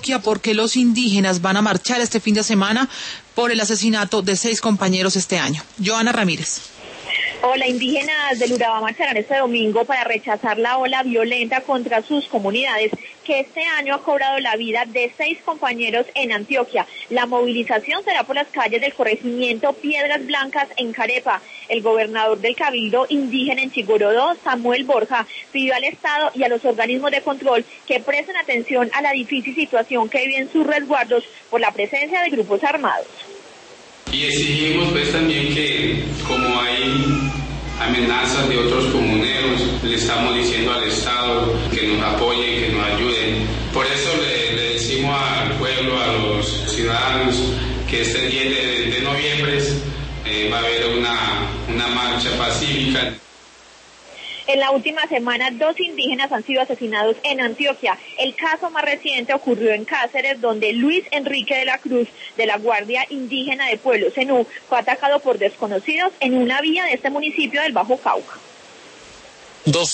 Antioquia porque los indígenas van a marchar este fin de semana por el asesinato de 6 compañeros este año. Joana Ramírez. Hola, indígenas del Urabá marcharán este domingo para rechazar la ola violenta contra sus comunidades que este año ha cobrado la vida de 6 compañeros en Antioquia. La movilización será por las calles del corregimiento Piedras Blancas en Carepa. El gobernador del Cabildo Indígena en Chigorodó, Samuel Borja, pidió al Estado y a los organismos de control que presten atención a la difícil situación que viven sus resguardos por la presencia de grupos armados. Y exigimos pues también que, como hay amenazas de otros comuneros, le estamos diciendo al Estado que nos apoyen, que nos ayuden. Por eso le decimos al pueblo, a los ciudadanos, que este 10 de noviembre va a haber una marcha pacífica. En la última semana, 2 indígenas han sido asesinados en Antioquia. El caso más reciente ocurrió en Cáceres, donde Luis Enrique de la Cruz, de la Guardia Indígena de Pueblo Zenú, fue atacado por desconocidos en una vía de este municipio del Bajo Cauca.